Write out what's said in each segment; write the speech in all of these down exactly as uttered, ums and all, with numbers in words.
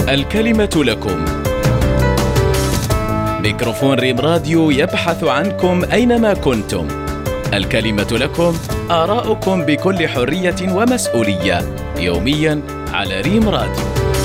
الكلمة لكم. ميكروفون ريم راديو يبحث عنكم أينما كنتم. الكلمة لكم، آراؤكم بكل حرية ومسؤولية، يومياً على ريم راديو.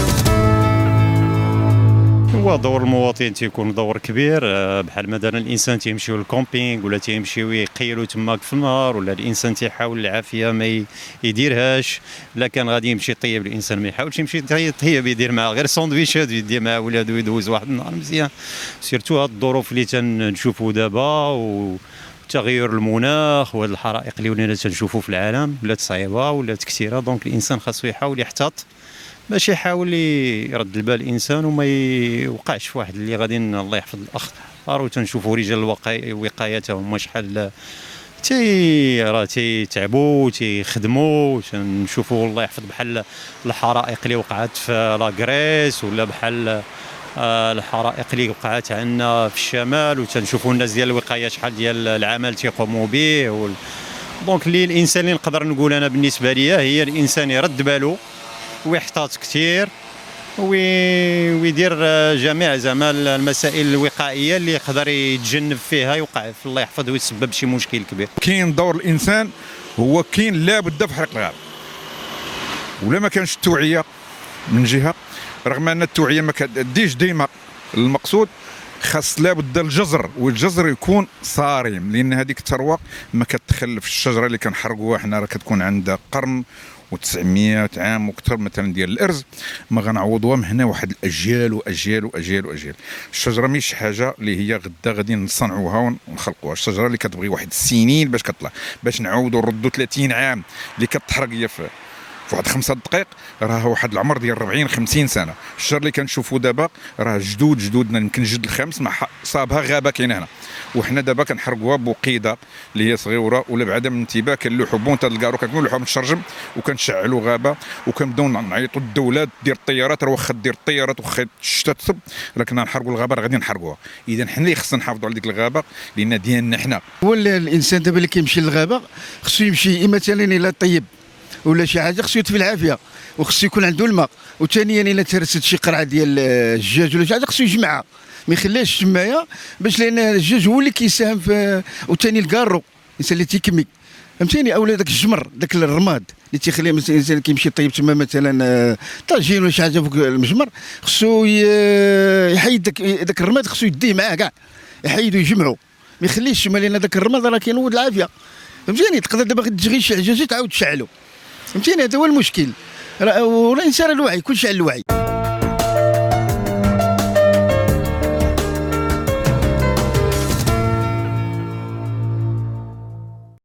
هو دور المواطن تيكون دور كبير، بحال مثلا الانسان تيمشيو للكومبينغ ولا تيمشيو يقيلوا تماك في النهار، ولا الانسان تيحاول العافيه ما يديرهاش. لا كان غادي يمشي يطيب، الانسان ما يحاولش يمشي يطيب، يدير معاه غير ساندويشات يدير مع ولادو يدوز واحد النهار مزيان. سيرتو هاد الظروف اللي تنشوفوا دابا وتغير المناخ وهاد الحرائق اللي ولينا تنشوفوا في العالم ولات صعيبه ولات كثيره. دونك الانسان خاصو يحاول يحتاط باش يحاول يرد البال الانسان وما يوقعش في واحد اللي غادي الله يحفظ الاخطار. وتنشوفوا رجال الوقايه هما شحال تي راه تيتعبوا تيخدموا. تنشوفوا الله يحفظ بحال الحرائق اللي وقعت في لاغريس، ولا بحال الحرائق اللي وقعت عندنا في الشمال، وتنشوفوا الناس ديال الوقايه شحال ديال العمل تيقوموا به. دونك اللي الانسان اللي نقدر نقول انا بالنسبه ليا هي الانسان يرد باله ويحتاط كثير ويدير جميع زعما المسائل الوقائيه اللي يقدر يتجنب فيها يوقع في الله يحفظه ويسبب شي مشكل كبير. كاين دور الانسان هو كاين لابد في حرق الغابه، ولا ما كانش التوعيه من جهه، رغم ان التوعيه ما كتديش ديما المقصود، خاص لابد الجزر، والجزر يكون صارم، لان هذيك الثروه ما كتخلف. الشجره اللي كنحرقوها حنا راه كتكون عندها قرن وتسعمية عام وكثر مثلا ديال الارز، ما غنعوضوها من هنا واحد الاجيال واجيال واجيال واجيال. الشجره ماشي حاجه اللي هي غدا غادي نصنعوها ونخلقوها، الشجره اللي كتبغي واحد السنين باش كطلع، باش نعاودوا نردوا ثلاثين عام اللي كتحرق هي في واحد خمسة دقائق، راه واحد العمر ديال أربعين خمسين سنه. الشجر اللي كنشوفوا دابا راه جدود جدودنا، يمكن جد الخامس ما صابها غابه كاينه هنا، وحنا دابا كنحرقوها بوقيده اللي هي صغيره ولا بعدم انتباه. كنلوحوا بون تلقاو كنلوحوا متشرجم وكنشعلوا غابه، وكنبداو نعيطوا للدوله دير الطيارات، راه واخا دير الطيارات واخا الشتا تصب، راه كنا نحرقوا الغابه راه غادي نحرقوها. اذا حنا اللي خصنا نحافظوا على ديك الغابه لان ديالنا حنا. هو الانسان دابا اللي كيمشي للغابه خصو يمشي مثلا الى طيب ولا شي حاجه، خصو يطفي العافيه وخصو يكون عنده الماء. وثانيا الا ترست شي قرعه ديال الدجاج ولا شي حاجه خصو يجمعها، ما يخليهاش تمايا، باش لان الدجاج هو اللي كيساهم في. وثاني الكارو الانسان اللي تيكمي فهمتيني، اولا داك الجمر داك الرماد اللي تيخليه مثلا الانسان كيمشي طيب تما مثلا طاجين ولا شي حاجه فوق المجمر، خصو يحيد داك داك الرماد، خصو يديه معاه كاع يحيدو يجمعو، ما يخليهش تما، لان داك الرماد راه كينوض العافيه فهمتيني. تقدر دابا تجري شي حاجه تعاود تشعلو فهمتيني، هذا هو المشكل. والانسان الوعي كلشي على الوعي.